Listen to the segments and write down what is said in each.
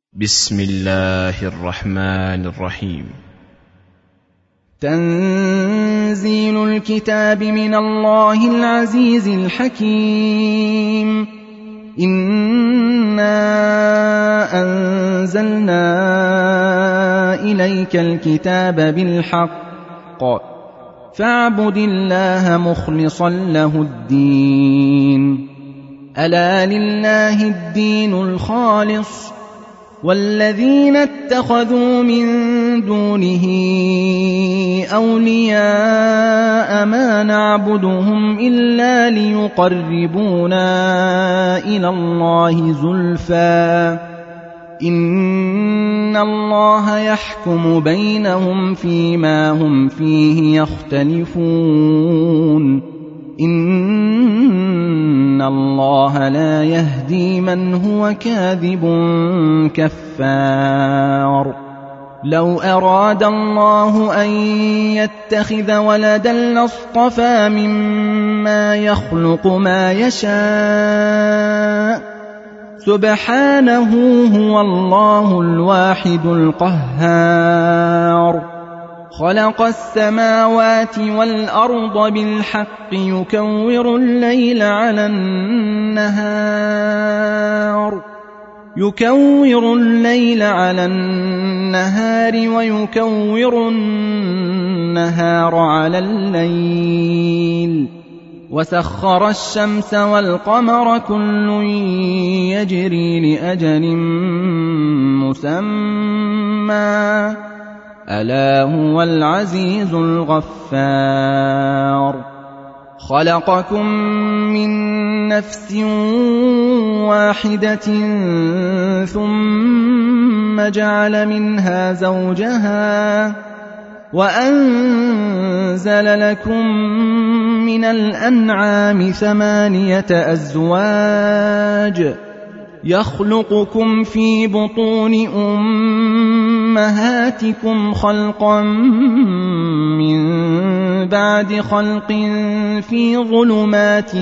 بسم الله الرحمن الرحيم. تنزيل الكتاب من الله العزيز الحكيم. إنا أنزلنا إليك الكتاب بالحق فاعبد الله مخلصا له الدين. ألا لله الدين الخالص والذين اتخذوا من دونه أولياء ما نعبدهم إلا ليقربونا إلى الله زلفى إن الله يحكم بينهم فيما هم فيه يختلفون. إن الله لا يهدي من هو كاذب كفار. لو أراد الله أن يتخذ ولدا لاصطفى مما يخلق ما يشاء سبحانه هو الله الواحد القهار. خلق السماوات والأرض بالحق يكور الليل على النهار ويكور النهار على الليل وسخر الشمس والقمر كل يجري لأجل مسمى ألا هو العزيز الغفار. خلقكم من نفس واحدة ثم جعل منها زوجها وأنزل لكم من الأنعام 8 أزواج يخلقكم في بطون أمهاتكم خلقا من بعد خلق في ظلمات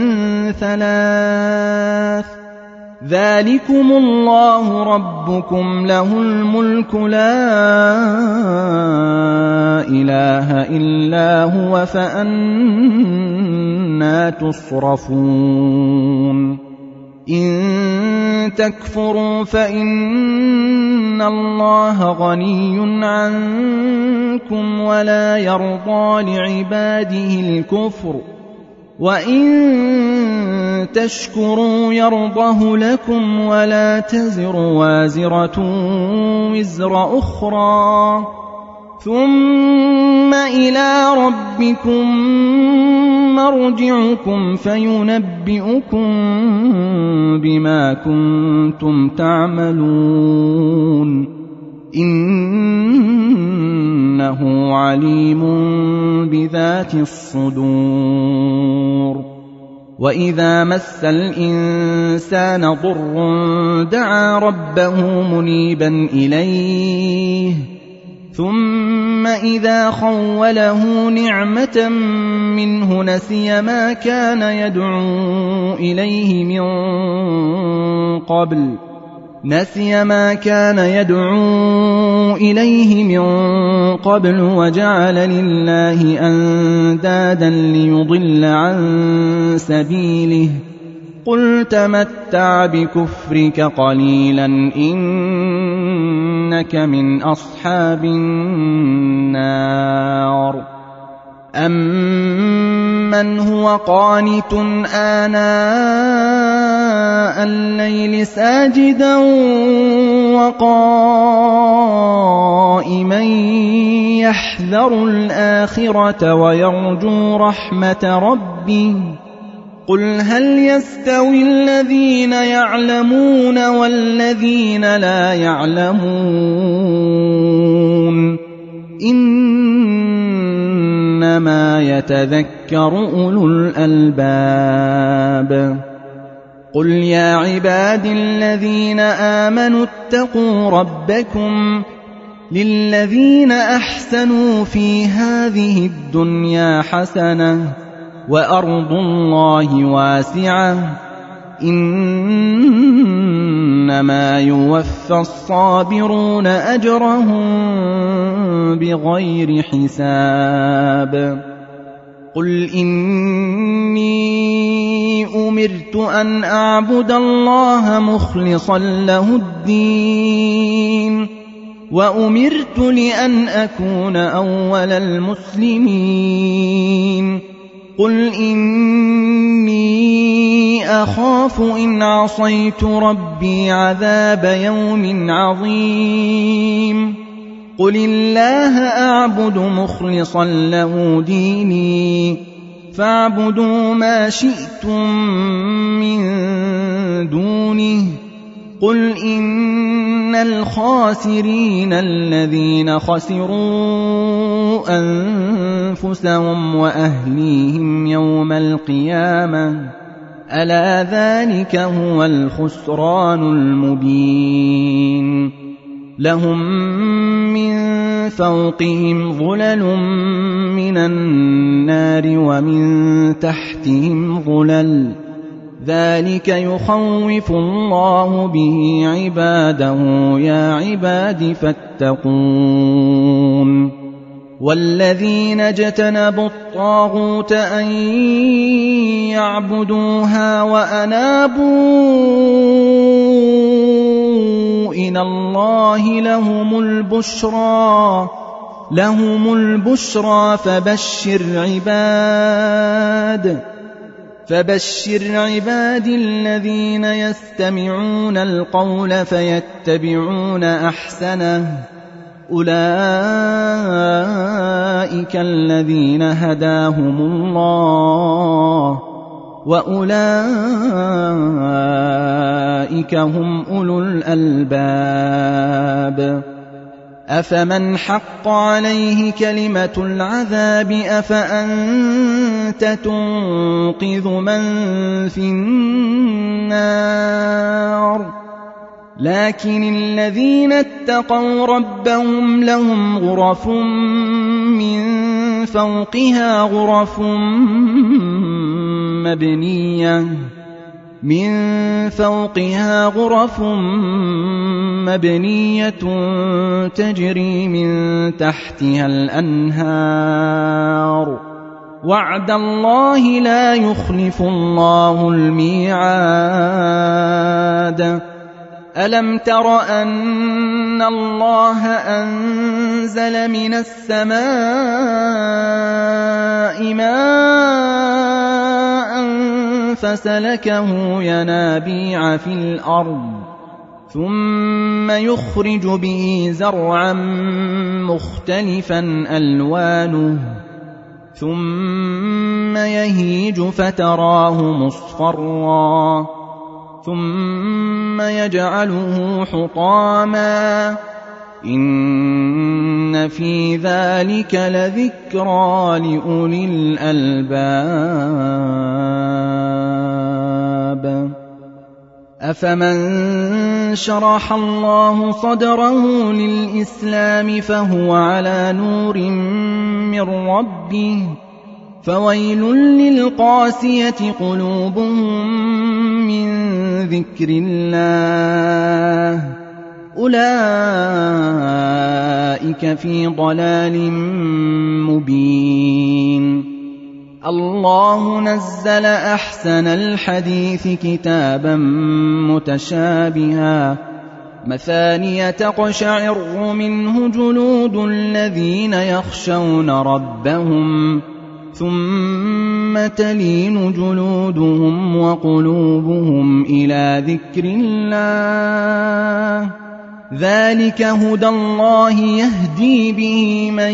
3 ذلكم الله ربكم له الملك لا إله إلا هو فأنى تصرفون. إن تكفروا فإن الله غني عنكم ولا يرضى لعباده الكفر وإن تشكروا يرضه لكم ولا تزر وازرة وزر أخرى ثم إلى ربكم مرجعكم فينبئكم بما كنتم تعملون. إنه عليم بذات الصدور. وإذا مس الإنسان ضر دعا ربه منيبا إليه ثم إذا خوله نعمة منه نسي ما كان يدعو إليه من قبل وجعل لله أندادا ليضل عن سبيله. قل تمتع بكفرك قليلا إنك من أصحاب النار. أمن هو قانت آناء الليل ساجدا وقائما يحذر الآخرة ويرجو رحمة ربه قل هل يستوي الذين يعلمون والذين لا يعلمون إنما يتذكر أولو الألباب. قل يا عباد الذين آمنوا اتقوا ربكم للذين أحسنوا في هذه الدنيا حسنة وأرض الله واسعة إنما يوفى الصابرون أجرهم بغير حساب قل إني أمرت أن أعبد الله مخلصا له الدين وأمرت لأن أكون أول المسلمين قل إني أخاف إن عصيت ربي عذاب يوم عظيم قل الله أعبد مخلصا له ديني فاعبدوا ما شئتم من دونه قل إن الخاسرين الذين خسروا أنفسهم وأهليهم يوم القيامة ألا ذلك هو الخسران المبين لهم من فوقهم ظلل من النار ومن تحتهم ظلل ذلك يخوف الله به عباده يا عباد فاتقون والذين اجتنبوا الطاغوت أن يعبدوها وأنابوا إلى الله لهم البشرى فبشر عباد الذين يستمعون القول فيتبعون أحسنه أولئك الذين هداهم الله وأولئك هم أولو الألباب أفمن حق عليه كلمة العذاب أفأنت تنقذ من في النار لكن الذين اتقوا ربهم لهم غرف من فوقها غرف مبنية تجري من تحتها الأنهار وعد الله لا يخلف الله الميعاد ألم تر أن الله أنزل من السماء ماء فسلكه ينابيع في الأرض ثم يخرج به زرعا مختلفا ألوانه ثم يهيج فتراه مصفرا ثم يجعله حطاما إن في ذلك لذكرى لأولي الألباب أفمن شرح الله صدره للإسلام فهو على نور من ربه فويل للقاسية قلوبهم من ذكر الله أولئك في ضلال مبين الله نزل أحسن الحديث كتابا متشابها مثانية تقشعر منه جلود الذين يخشون ربهم ثم تلين جلودهم وقلوبهم إلى ذكر الله ذلك هدى الله يهدي به من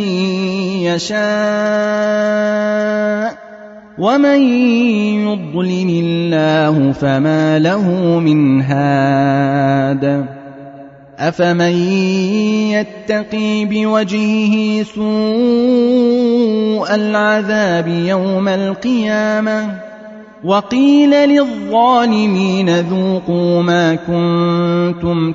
يشاء ومن يضلل الله فما له من هاد أفمن يتقي بوجهه سوء العذاب يوم القيامة وقيل للظالمين ذوقوا ما كنتم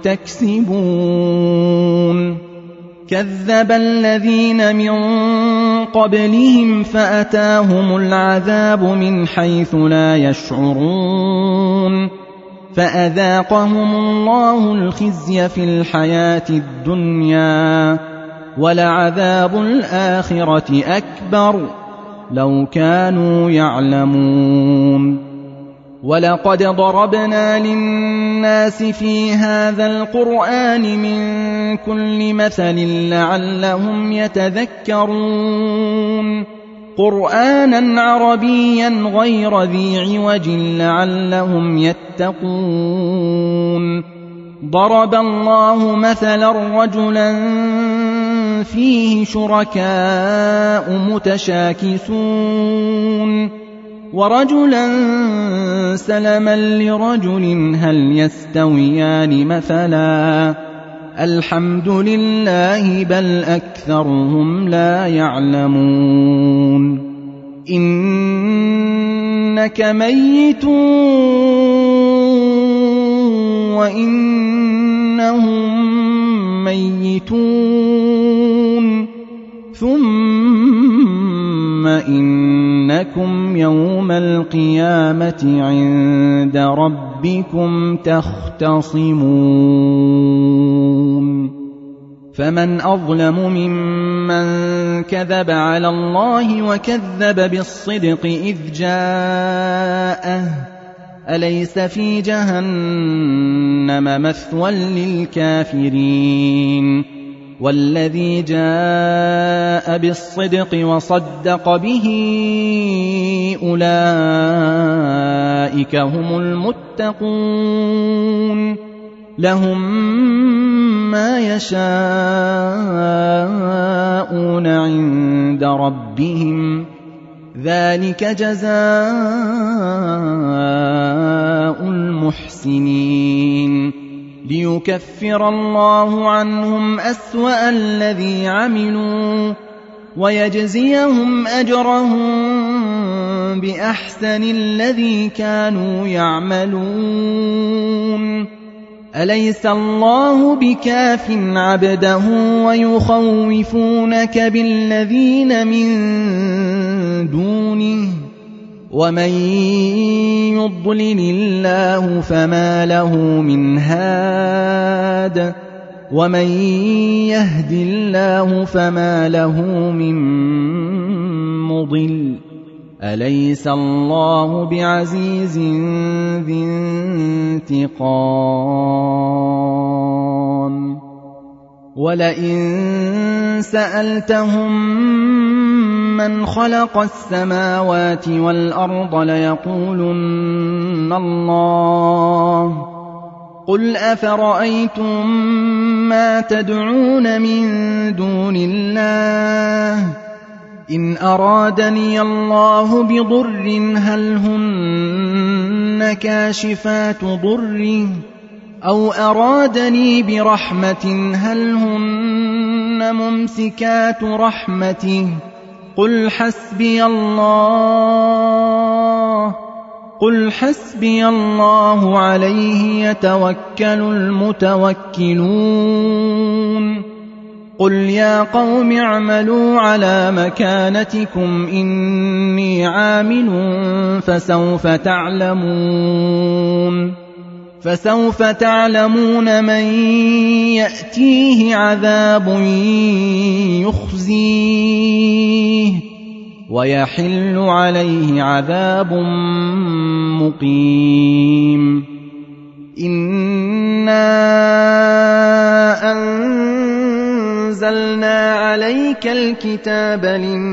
تكسبون كذب الذين من قبلهم فأتاهم العذاب من حيث لا يشعرون فأذاقهم الله الخزي في الحياة الدنيا ولعذاب الآخرة أكبر لو كانوا يعلمون ولقد ضربنا للناس في هذا القرآن من كل مثل لعلهم يتذكرون قرآنا عربيا غير ذي عوج لعلهم يتقون ضرب الله مثلا رجلا فيه شركاء متشاكسون ورجلا سلما لرجل هل يستويان مثلا الحمد لله بل أكثرهم لا يعلمون إنك ميت وإنهم ميتون ثم إنكم يوم القيامة عند ربكم تختصمون فمن أظلم ممن كذب على الله وكذب بالصدق إذ جاءه أليس في جهنم مثوى للكافرين والذي جاء بالصدق وصدق به أولئك هم المتقون لهم ما يشاءون عند ربهم ذلك جزاء المحسنين ليكفر الله عنهم أسوأ الذي عملوا ويجزيهم أجرهم بأحسن الذي كانوا يعملون أليس الله بكاف عبده ويخوفونك بالذين من دونه ومن يضلل الله فما له من هاد ومن يهد الله فما له من مضل أليس الله بعزيز ذي انتقام ولئن سألتهم من خلق السماوات والأرض ليقولن الله قل أفرأيتم ما تدعون من دون الله إن أرادني الله بضر هل هن كاشفات ضره أو أرادني برحمة هل هن ممسكات رحمته قل حسبي الله عليه يتوكل المتوكلون قل يا قوم اعملوا على مكانتكم إني عامل فسوف تعلمون من يأتيه عذاب يخزيه ويحل عليه عذاب مقيم إنا أنزلنا عليك الكتاب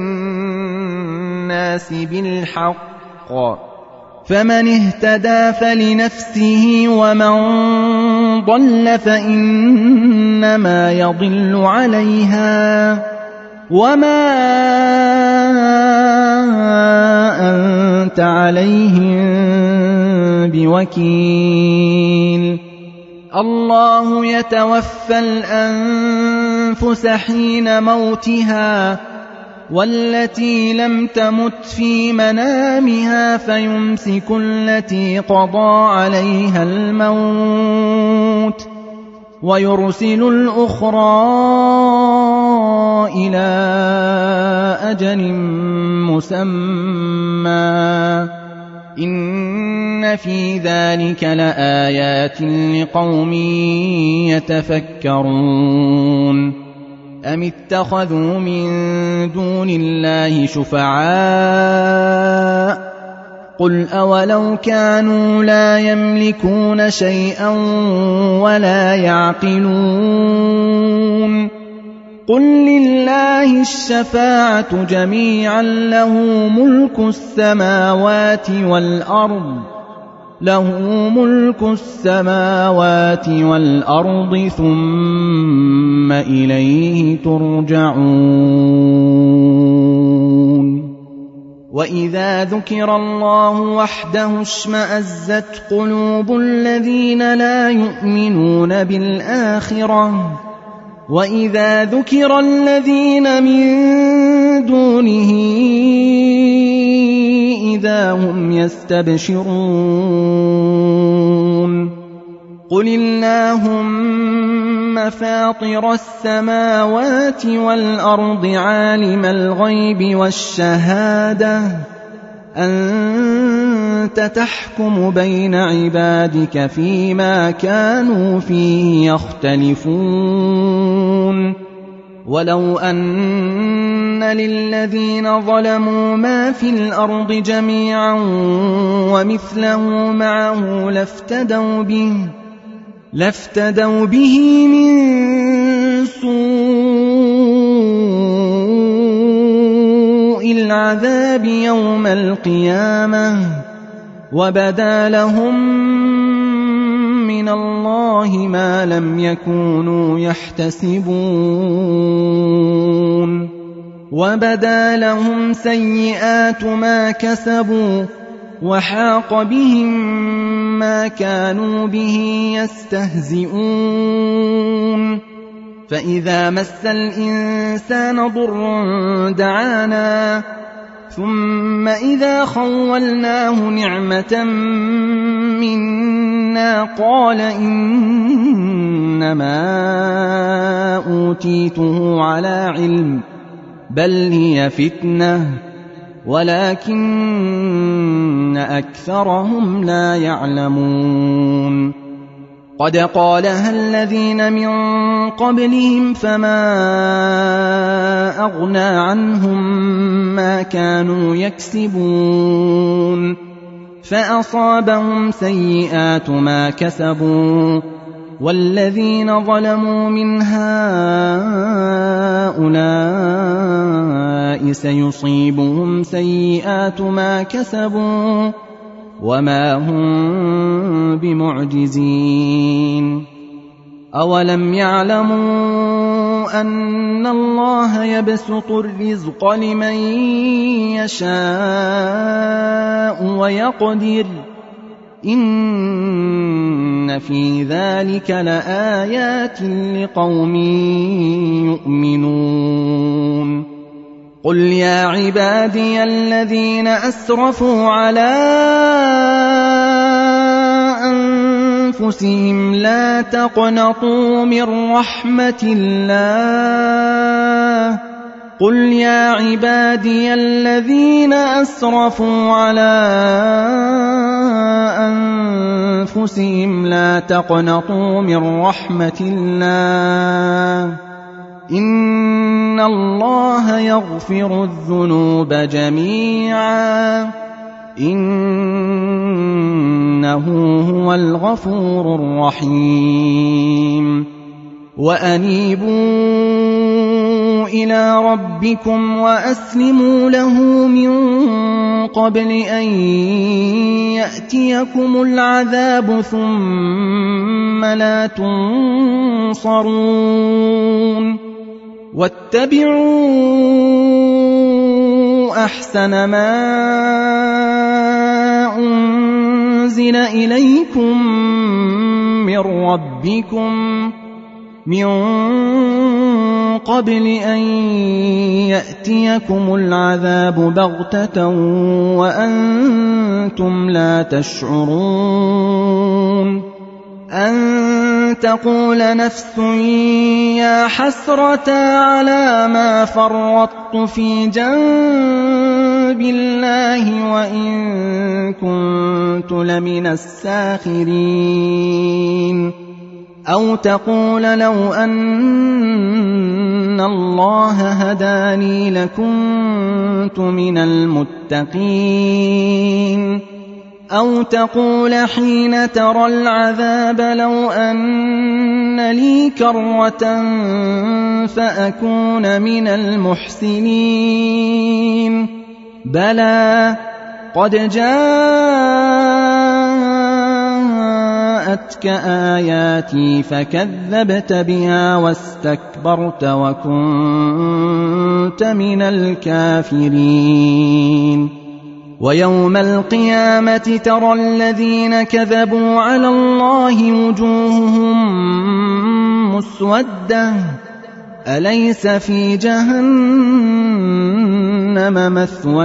للناس بالحق فمن اهتدى فلنفسه ومن ضل فإنما يضل عليها وما أنت عليهم بوكيل الله يتوفى الأنفس حين موتها والتي لم تمت في منامها فيمسك التي قضى عليها الموت ويرسل الأخرى إلى أجل مسمى إن في ذلك لآيات لقوم يتفكرون أم اتخذوا من دون الله شفعاء قل أولو كانوا لا يملكون شيئا ولا يعقلون قل لله الشفاعة جميعا له ملك السماوات والأرض ثم إليه ترجعون وإذا ذكر الله وحده اشمأزت قلوب الذين لا يؤمنون بالآخرة وإذا ذكر الذين من دونه إذا هم يستبشرون قل اللهم فاطر السماوات والأرض عالم الغيب والشهادة أنت تحكم بين عبادك فيما كانوا فيه يختلفون ولو أن للذين ظلموا ما في الأرض جميعا ومثله معه لافتدوا به من سوء العذاب يوم القيامة وبدا لهم من الله ما لم يكونوا يحتسبون وبدا لهم سيئات ما كسبوا وحاق بهم ما كانوا به يستهزئون فإذا مس الإنسان ضر دعانا ثم إذا خولناه نعمة منا قال إنما أوتيته على علم بل هي فتنة ولكن أكثرهم لا يعلمون قد قالها الذين من قبلهم فما أغنى عنهم ما كانوا يكسبون فأصابهم سيئات ما كسبوا والذين ظلموا من هؤلاء سيصيبهم سيئات ما كسبوا وما هم بمعجزين أولم يعلموا أن الله يبسط الرزق لمن يشاء ويقدر إن في ذلك لآيات لقوم يؤمنون قل يا عبادي الذين أسرفوا على أنفسهم لا تقنطوا من رحمة الله قل يا عبادي الذين أسرفوا على أنفسهم لا تقنطوا من رحمة الله إن الله يغفر الذنوب جميعا إنه هو الغفور الرحيم وأنيبوا إلى ربكم وأسلموا له من قبل أن يأتيكم العذاب ثم لا تنصرون واتبعوا أحسن ما أنزل إليكم من ربكم من قبل أن يأتيكم العذاب بغتة وأنتم لا تشعرون أن تقول نفس يا حسرة على ما فرطت في جنب بالله وإن كنت لمن الساخرين أو تقول لو أن الله هداني لكنت من المتقين أو تقول حين ترى العذاب لو أن لي كرة فأكون من المحسنين بلى قد جاءتك آياتي فكذبت بها واستكبرت وكنت من الكافرين ويوم القيامة ترى الذين كذبوا على الله وجوههم مسودة أليس في جهنم مثوى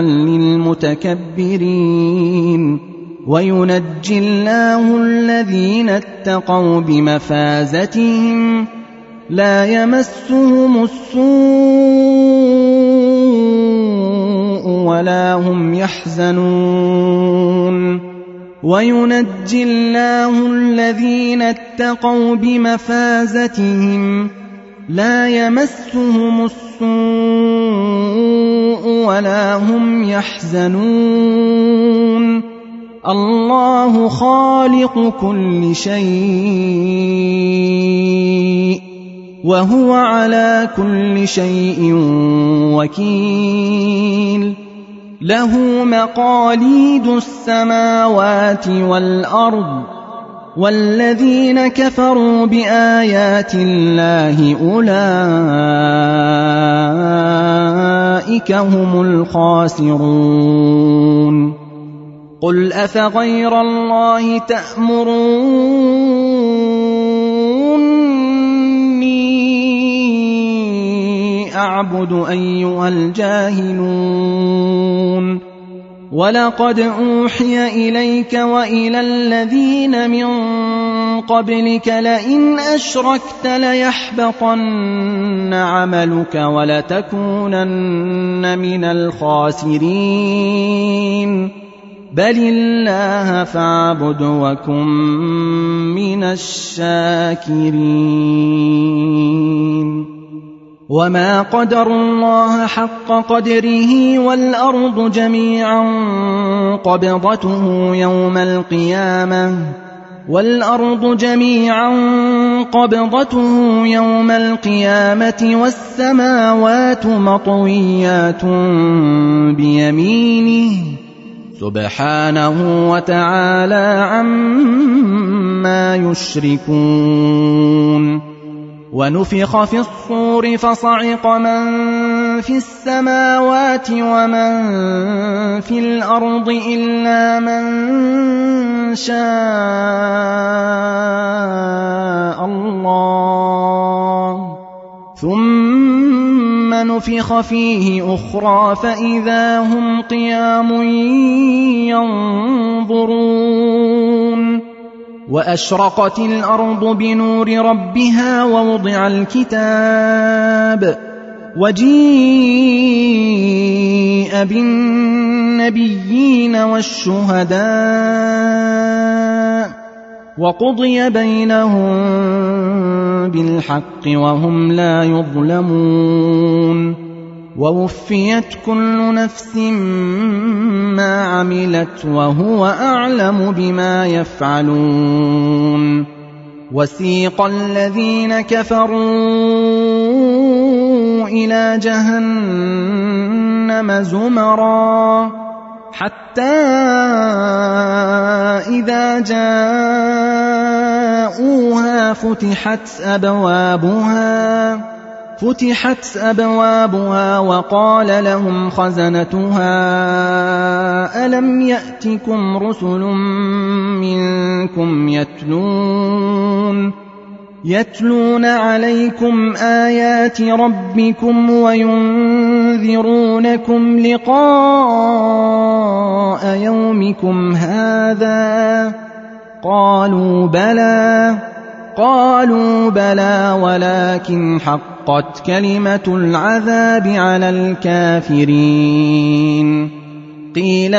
للمتكبرين وينجي الله الذين اتقوا بمفازتهم لا يمسهم السوء ولا هم يحزنون وينجي الله الذين اتقوا بمفازتهم لا يمسهم السوء ولا هم يحزنون الله خالق كل شيء وهو على كل شيء وكيل له مقاليد السماوات والأرض والذين كفروا بآيات الله أولئك هم الخاسرون قل أفغير الله تأمروني أعبد أيها الجاهلون ولقد أوحي إليك وإلى الذين من قبلك لئن أشركت ليحبطن عملك ولتكونن من الخاسرين بل الله فاعبد وكن من الشاكرين وما قدروا الله حق قدره والأرض جميعا قبضته يوم القيامة والسماوات مطويات بيمينه سبحانه وتعالى عما يشركون ونفخ في الصور فصعق من في السماوات ومن في الأرض إلا من شاء الله ثم نفخ فيه أخرى فإذا هم قيام ينظرون وأشرقت الأرض بنور ربها ووضع الكتاب وجيء بالنبيين والشهداء وقضي بينهم بالحق وهم لا يظلمون ووفيت كل نفس ما عملت وهو أعلم بما يفعلون وسيق الذين كفروا إلى جهنم زمرا حتى إذا جاءوها فتحت أبوابها وقال لهم خزنتها ألم يأتكم رسل منكم يتلون عليكم آيات ربكم وينذرونكم لقاء يومكم هذا قالوا بلى ولكن حقت كلمة العذاب على الكافرين قيل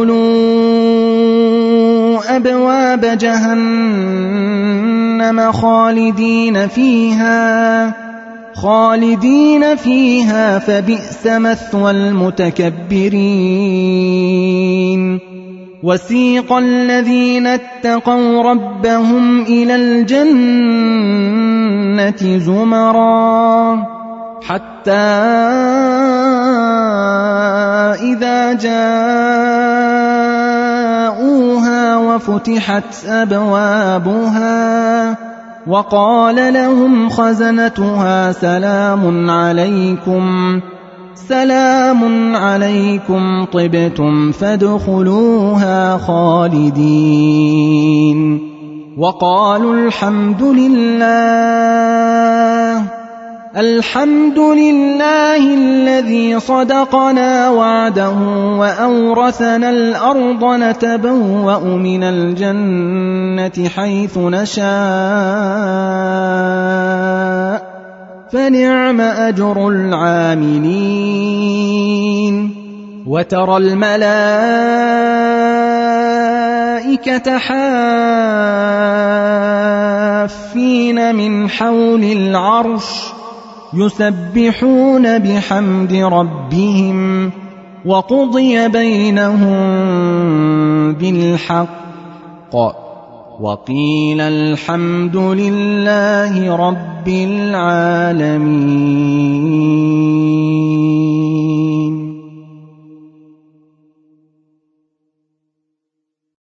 ادخلوا أبواب جهنم خالدين فيها فبئس مثوى المتكبرين وسيق الذين اتقوا ربهم إلى الجنة زمرا حتى إذا جاءوها وفتحت أبوابها وقال لهم خزنتها سلام عليكم طبتم فادخلوها خالدين وقالوا الحمد لله الذي صدقنا وعده وأورثنا الأرض نتبوأ من الجنة حيث نشاء فنعم أجر العاملين وترى الملائكة حافين من حول العرش يسبحون بحمد ربهم وقضي بينهم بالحق وقيل الحمد لله رب العالمين.